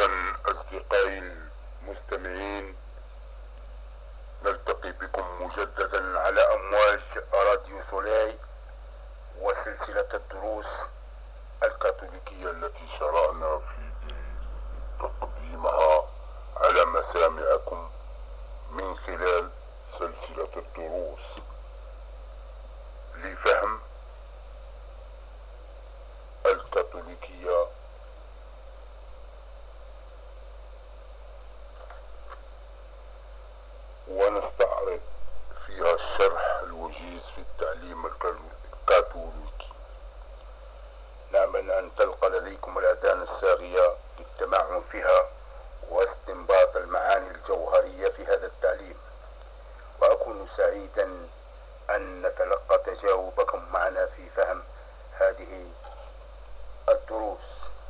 إذن أصدقائي المستمعين، نلتقي بكم مجددا على أمواج راديو سولاي وسلسلة الدروس الكاثوليكية التي شرعنا في تقديمها على مسامعكم من خلال سلسلة الدروس لفهم الكاثوليكية ونستعرض فيها الشرح الوجيز في التعليم الكاثوليكي. نأمل أن تلقى لديكم الأذان الصاغية للتمعن فيها واستنباط المعاني الجوهرية في هذا التعليم، وأكون سعيدا أن نتلقى تجاوبكم معنا في فهم هذه الدروس.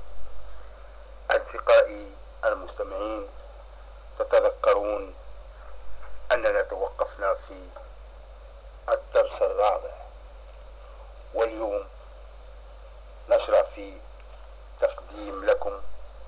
أصدقائي المستمعين، تتذكرون أننا توقفنا في الدرس الرابع، واليوم نشرع في تقديم لكم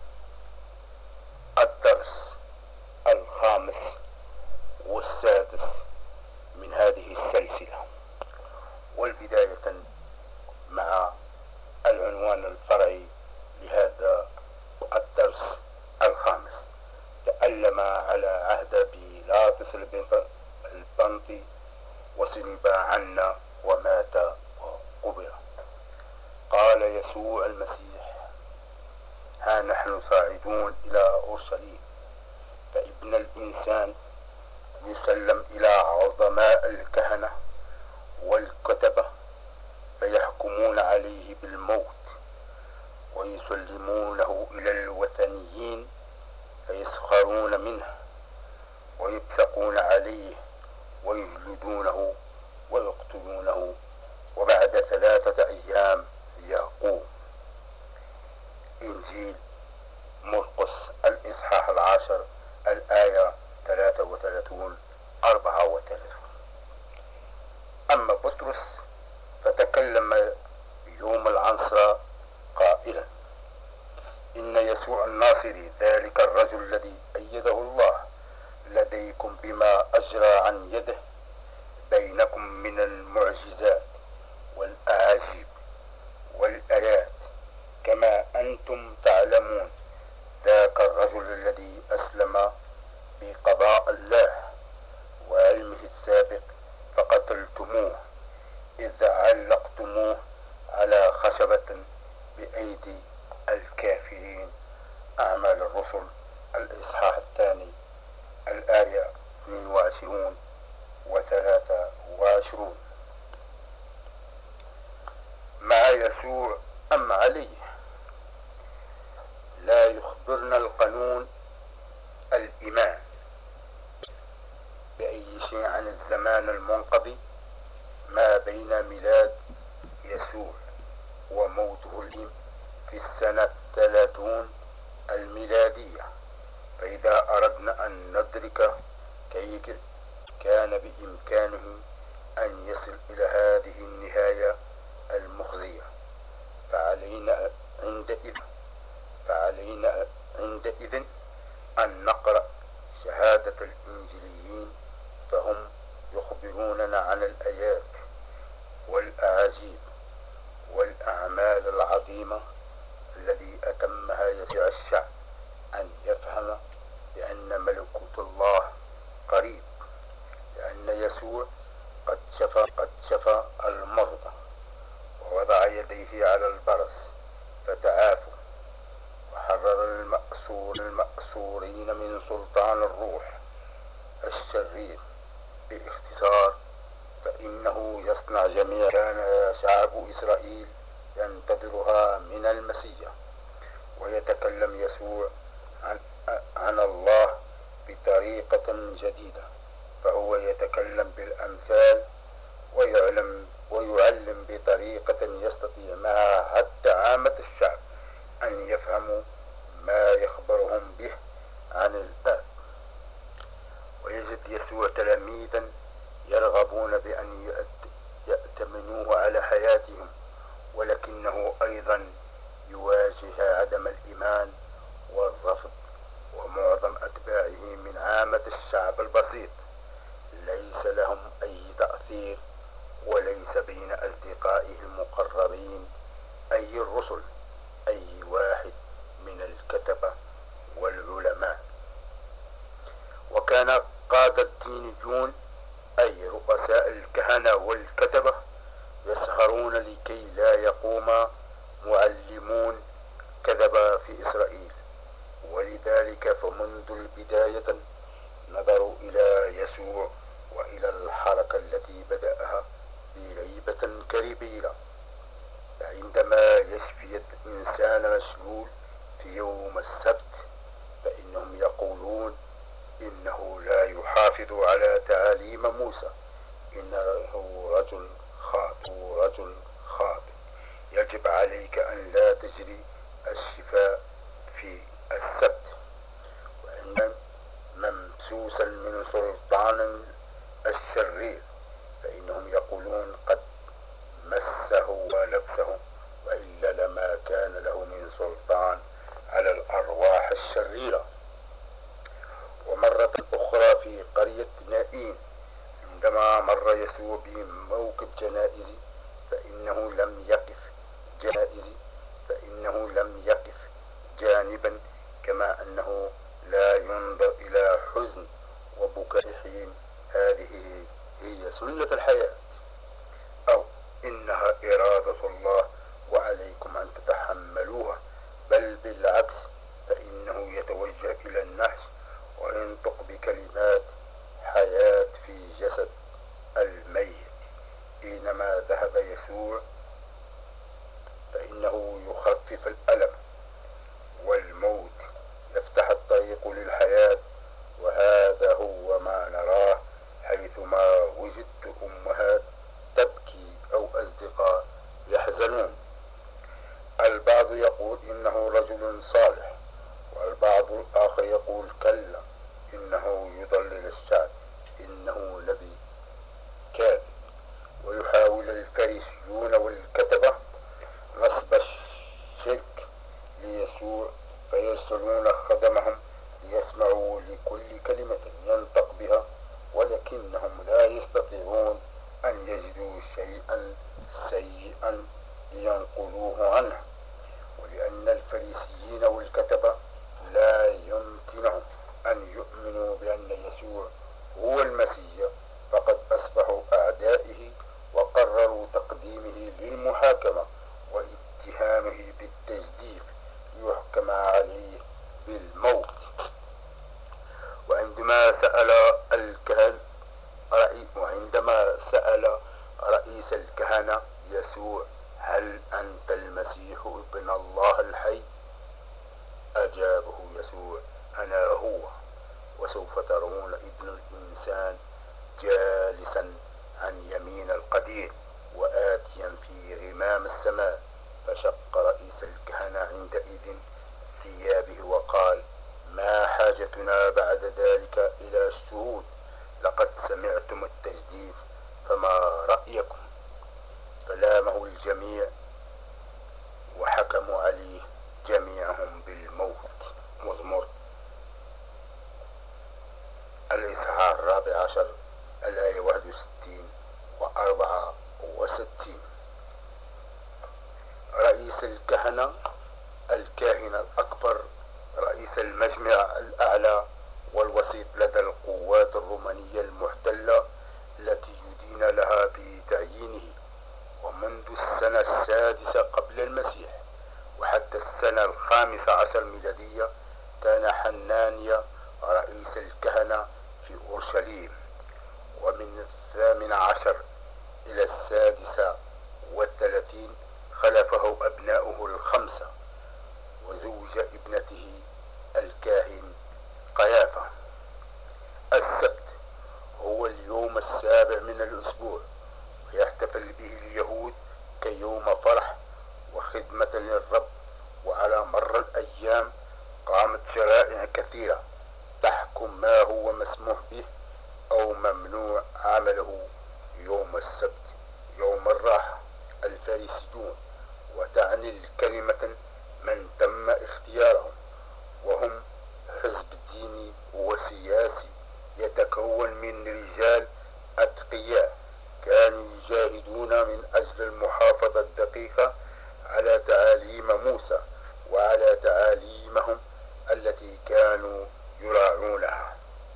الدرس الخامس والسادس من هذه السلسلة، والبداية مع العنوان الفرعي لهذا الدرس الخامس: تألم على عهد بيلاطس البنطي وصلب عنا ومات وقبر. قال يسوع المسيح: ها نحن صاعدون إلى أورشليم، فابن الإنسان يسلم إلى عظماء الكهنة والكتبة فيحكمون عليه بالموت، ويسلمونه إلى الوثنيين فيسخرون منه ويبصقون عليه ويجلدونه ويقتلونه، وبعد 3 أيام يقوم. إنجيل مرقس الإصحاح 10 الآية 33 34. أما بطرس فتكلم يوم العنصرة قائلا: إن يسوع الناصري ذلك الرجل الذي أيده الله لديكم بما أجرى عن يده بينكم من المعجزات والأعاجيب والآيات، كما أنتم تعلمون، ذاك الرجل الذي أسلم بقضاء الله وعلمه السابق فقتلتموه إذ علقتموه على خشبة بأيدي الكافرين. أعمال الرسل الإصحاح 2 الآية 22 و23. مع يسوع أم عليه؟ لا يخبرنا القانون الإيمان بأي شيء عن الزمان المنقضي ما بين ميلاد يسوع وموته في السنة 30 الميلادية. فإذا أردنا أن ندرك كيف كان بإمكانه أن يصل إلى هذه النهاية المخزية، فعلينا عندئذ أن نقرأ شهادة الإنجيليين، فهم يخبروننا عن الآيات والأعاجيب والأعمال العظيمة الذي أتمها يسوع الشعب أن يفهم بأن ملكوت الله قريب، لأن يسوع قد شفى المرضى ووضع يديه على البرص فتعافوا، وحرر المأسورين من سلطان الروح الشرير. باختصار، فإنه يصنع جميع كان شعب إسرائيل ينتظرها من المسيح. ويتكلم يسوع عن الله بطريقة جديدة، فهو يتكلم بالأمثال ويعلم بطريقة يستطيع معها حتى عامة الشعب أن يفهموا ما يخبرهم به عن الآب. ويجد يسوع تلاميذا يرغبون بأن يأتمنوه على حياتهم، ولكنه أيضا يواجه عدم الإيمان والرفض ومنذ البداية نظروا إلى يسوع وإلى الحركة التي بدأها بريبة كبيرة. فعندما يشفي الإنسان مشلول في يوم السبت فإنهم يقولون إنه لا يحافظ على تعاليم موسى، إنه رجل خاطئ. يجب عليك أن لا تجري الشفاء في السبت. وإن ممسوسا من سلطان الشرير فإنهم يقولون قد مسه ونفسه، وإلا لما كان له من سلطان على الأرواح الشريرة. ومرة أخرى في قرية نائين عندما مر يسوع بموكب جنائز فإنه لم يقف جانبا، كما أنه لا ينظر إلى حزن وبكاء حين. هذه هي سنة الحياة، أو إنها إرادة الله وعليكم أن تتحملوها، بل بالعكس فإنه يتوجه إلى النحس وينطق بكلمات حياة في جسد الميت. حينما ذهب يسوع فإنه يخفف الألم والموت، يفتح الطريق للحياة. وهذا هو ما نراه حيثما وجدت أمهات تبكي أو أصدقاء يحزنون. البعض يقول إنه رجل صالح، والبعض الآخر يقول كلا إنه يضلل الشعب، إنه نبي كاذب. ويحاول الفريسيون والكتبة نصب الشرك ليسوع، فيرسلون خدمهم ليسمعوا لكل كلمة ينطق بها، ولكنهم لا يستطيعون أن يجدوا شيئا سيئا لينقلوه عنه. ولأن الفريسيين والكتبة لا يمكنهم أن يؤمنوا بأن يسوع هو المسيح، فقد أصبحوا أعدائه وقرروا تقديمه للمحاكمة واتهامه بالتجديف ليحكم عليه بالموت. وعندما سأل رئيس الكهنة يسوع هل أنت المسيح ابن الله الحي؟ أجابه يسوع أنا هو، وسوف ترون ابن الإنسان جالسا عن يمين القدير وآتيا في غمام السماء. فشق رئيس الكهنة عندئذ ثيابه وقال ما حاجتنا بعد ذلك إلى الشهود؟ لقد سمعتم التجديف، فما رأيكم؟ فلامه الجميع وحكموا عليه جميعهم بالموت. مزمور الإصحاح 14 الآية 61 و64. رئيس الكهنة الكاهن الأكبر، رئيس المجمع الأعلى والوسيط لدى القوات الرومانية المحتلة التي يدين لها بتعيينه. ومنذ السنة 6 قبل المسيح وحتى السنة 15 ميلادية كان حنانيا رئيس الكهنة في أورشليم. ومن 18 إلى 36 خلفه أبناؤه 5 وزوج ابنته الكاهن قيافة. السبت هو اليوم السابع من الأسبوع، ويحتفل به اليهود كيوم فرح وخدمة للرب. وعلى مر الأيام قامت شرائع كثيرة تحكم ما هو مسموح به أو ممنوع عمله يوم السبت، يوم الراحة. الفارسيون، وتعني الكلمة من تم اختيارهم، وهم حزب ديني وسياسي يتكون من رجال أتقياء كانوا يجاهدون من أجل المحافظة الدقيقة على تعاليم موسى وعلى تعاليمهم التي كانوا يراعونها.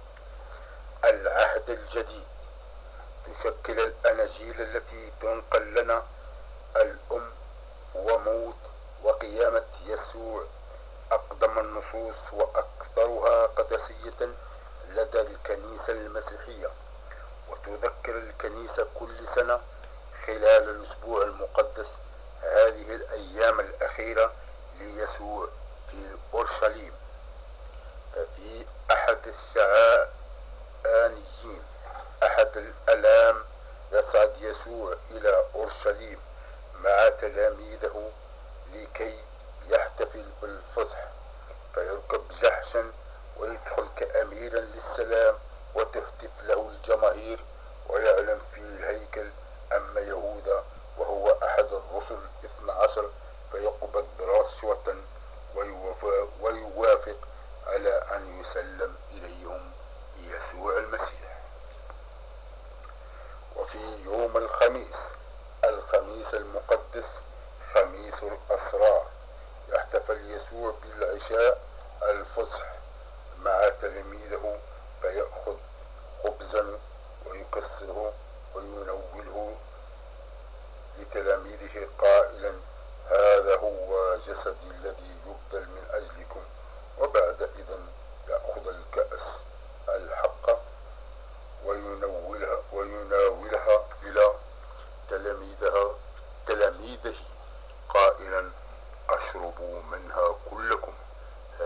العهد الجديد تشكل الأناجيل التي تنقل لنا الأم وموت وقيامة يسوع أقدم النصوص وأكثرها قدسية لدى الكنيسة المسيحية. وتذكر الكنيسة كل سنة خلال الأسبوع المقدس هذه الأيام الأخيرة ليسوع في أورشليم. ففي أحد الشعانيين أحد الآلام يصعد يسوع إلى أورشليم مع تلاميذه لكي يحتفل بالفصح، فيركب جحشا ويدخل كأميرا للسلام وتهتف له الجماهير، ويعلن في الهيكل. أما يهوذا وهو أحد الرسل 12 فيقبض رشوة ويوافق على أن يسلم إليهم يسوع المسيح. وفي يوم الخميس المقدس خميس الأسرار يحتفل يسوع بالعشاء الفصح مع تلاميذه، فيأخذ خبزا ويكسره وينوله لتلاميذه قائلا: هذا هو جسدي الذي يبذل من أجلكم. وبعد إذن يأخذ الكأس الحق ويناولها إلى تلاميذه قائلا: أشربوا منها كلكم،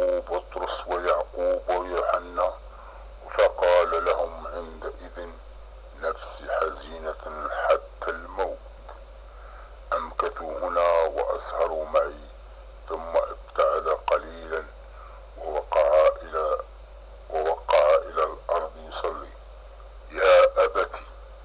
معه بطرس ويعقوب ويوحنا، فقال لهم عندئذ: نفسي حزينة حتى الموت، أمكثوا هنا وأسهروا معي. ثم ابتعد قليلا ووقع إلى الأرض يصلي. يا أبت،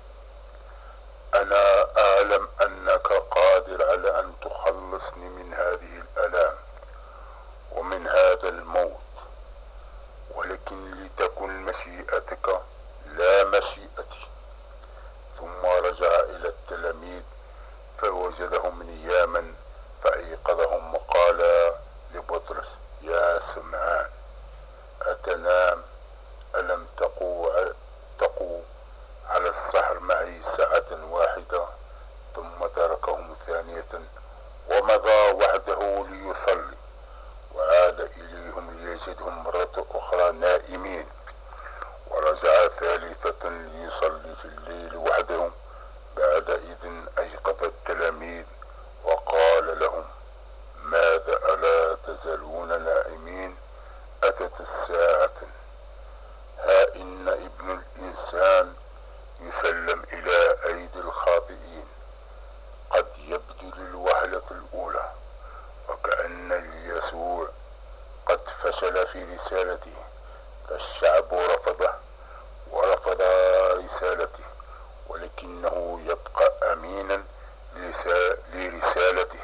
أنا أعلم أنك قادر على أن تخلصني من هذه الآلام ومن هذا الموت، ولكن لتكن مشيئتك لا مشيئتي. ثم رجع إلى التلاميذ فوجدهم نياما، فأيقظهم وقال لبطرس: يا سمعان، أتنام؟ ألم تقوا على السهر معي ساعة واحدة؟ ثم تركهم ثانية ومضى وحده ليصلي، وعاد إليهم ليجدهم مرة أخرى نائمين، ورجع ثالثة ليصلي في الليل وحده. بعدئذ أيقظ التلاميذ وقال لهم: ماذا ألا تزالون نائمين؟ أتت الساعة، ها إن ابن الإنسان يسلم إلى أيدي الخاطئين. قد يبدو للوهلة الأولى وكأن يسوع قد فشل في رسالته، فالشعب رفضه ورفض رسالته، ولكنه يبقى أمينا لرسالته،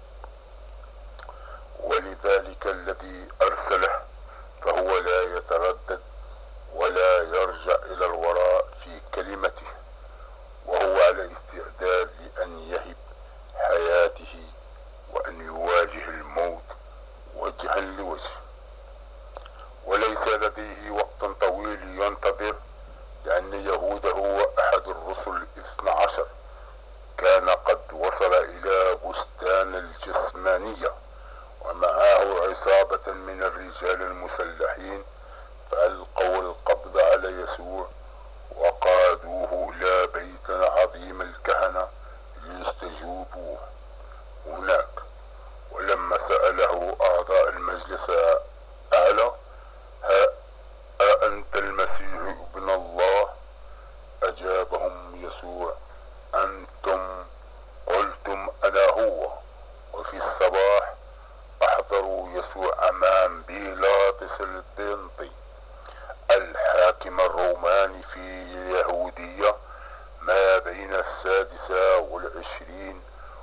ولذلك الذي أرسله فهو لا يتردد ولا يرجع إلى الوراء في كلمته، وهو على استعداد لأن يهب حياته وأن يواجه الموت وجها لوجه، وليس لديه وقت طويل ينتظر، لأن يهوذا هو أحد الرسل 12 كان قد وصل إلى بستان الجسمانية ومعه عصابة من الرجال المسلحين، فألقوا القبض على يسوع وقادوه إلى بيت عظيم الكهنة ليستجوبوه هناك. ولما سأله أعضاء المجلس أعلى: أأنت المسيح ابن الله؟ أجابهم يسوع: أنتم قلتم أنا هو. وفي الصباح أحضروا يسوع أمام بيلاطس البنطي الحاكم الروماني في يهودية ما بين 26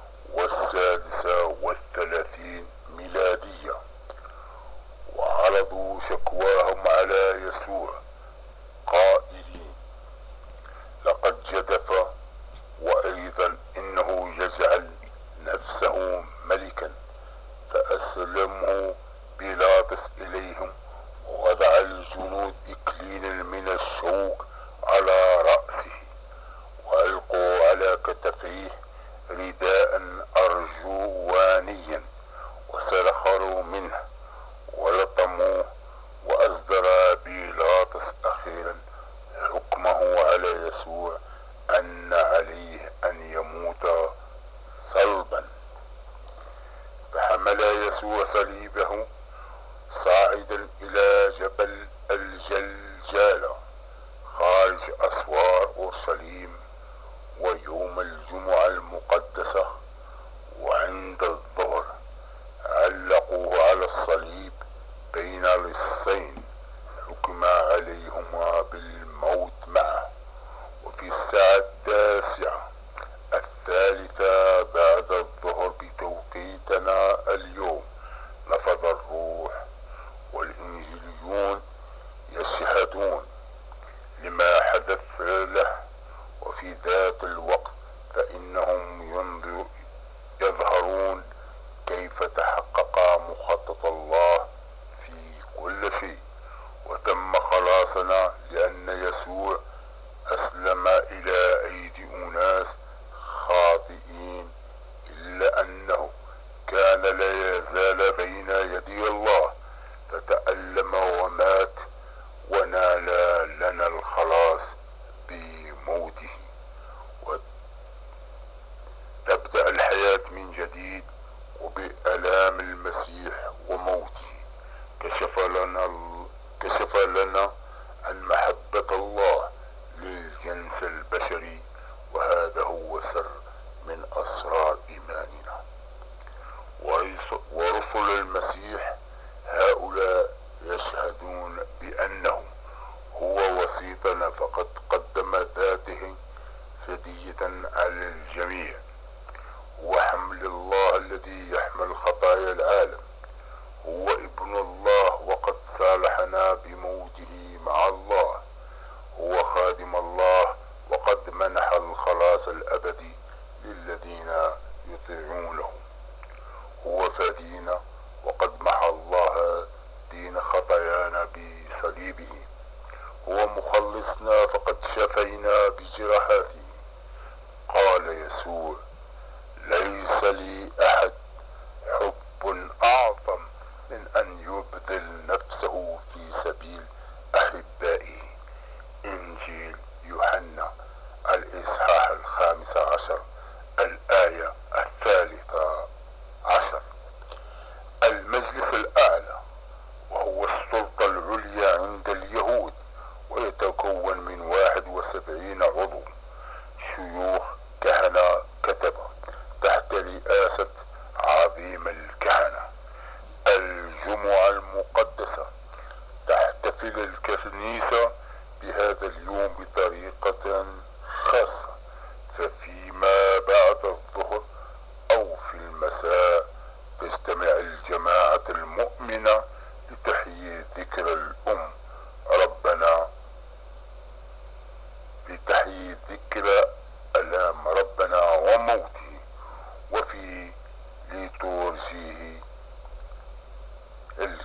و36 ميلادية، وعرضوا شكواهم على يسوع قائلين: لقد جدف، وأيضا إنه يجعل نفسه ملكا. فأسلمه بيلاطس إليهم، ووضع الجنود إكليلا من الشوك على رأسه، وألقوا على كتفيه رداء أرجوانيا، وسرخروا منه ولطموه. وأصدر بيلاطس أخيرا حكمه على يسوع أن عليه أن يموت صلبا. فحمل يسوع صليبه صاعدا إلى جبل الجلجالة خارج أسوار أورشليم، ويوم الجمعة المقدسة وعند الظهر علقوه على الصليب بين لصين، حكم عليهما بالموت معه. وفي الساعة 9:03 بعد الظهر بتوقيتنا اليوم نفض الروح، والإنجيل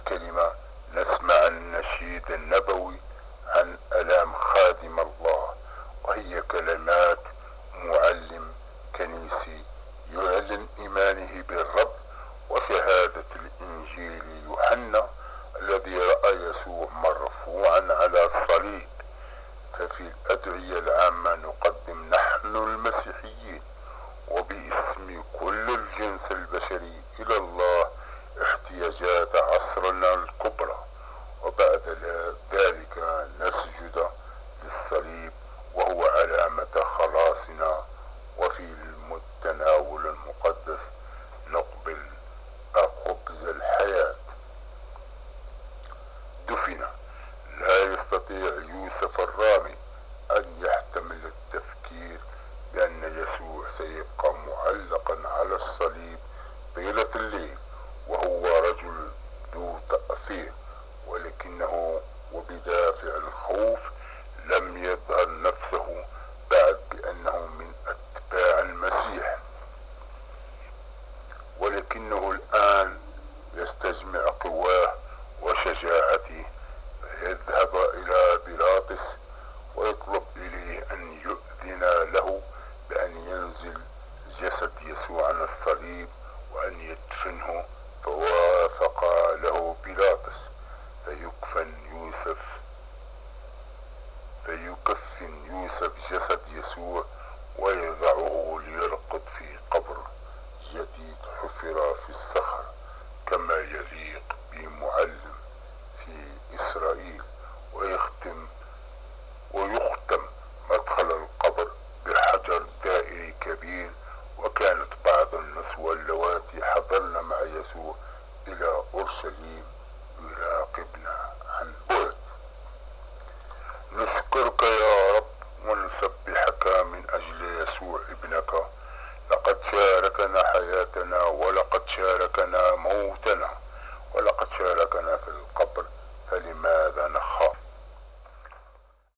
الكلمة نسمع النشيد النبوي عن آلام خادم الله، وهي كلمات معلم كنيسي يعلن إيمانه بالرب وشهادة الإنجيل يوحنا الذي رأى يسوع مرفوعا على الصليب. ففي الأدعية العامة نقدم نحن المسيحيين وباسم كل الجنس البشري إلى الله احتياجات عصرنا الكبرى، وبعد ذلك نسجد للصليب وهو علامة خلاصنا. وفي التناول المقدس نقبل خبز الحياة. دفن. لا يستطيع يوسف الرامي أن يحتمل التفكير بأن يسوع سيبقى معلقا على الصليب طيلة الليل وهو رجل ذو تأثير، ولكنه وبدافع الخوف لم يظهر نفسه بعد بأنه من أتباع المسيح، ولكنه الآن يستجمع قواه وشجاعته فيذهب إلى بيلاطس ويطلب إليه أن يؤذن له بأن ينزل جسد يسوع عن الصليب وأن يدفنه، فوافق له بيلاطس فيكفن يوسف جسد يسوع ويضعه ليرقد في قبر جديد حفر في الصخر كما يليق بمعلم في إسرائيل، ويختم مدخل القبر بحجر دائري كبير. وكانت بعض النسوة اللواتي حضرن مع يسوع إلى أورشليم يراقبن عن بعد. نشكرك يا رب ونسبحك من أجل يسوع ابنك، لقد شاركنا حياتنا ولقد شاركنا موتنا،